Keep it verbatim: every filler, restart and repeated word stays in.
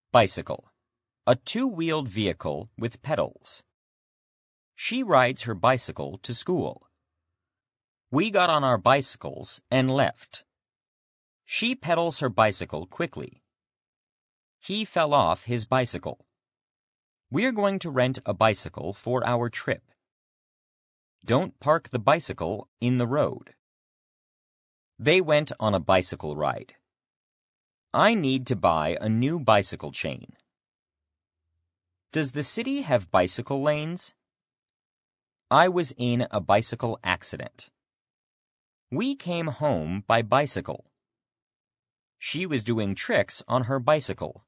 Bicycle. A two-wheeled vehicle with pedals. She rides her bicycle to school. We got on our bicycles and left. She pedals her bicycle quickly. He fell off his bicycle. We're going to rent a bicycle for our trip. Don't park the bicycle in the road. They went on a bicycle ride. I need to buy a new bicycle chain. Does the city have bicycle lanes? I was in a bicycle accident. We came home by bicycle. She was doing tricks on her bicycle.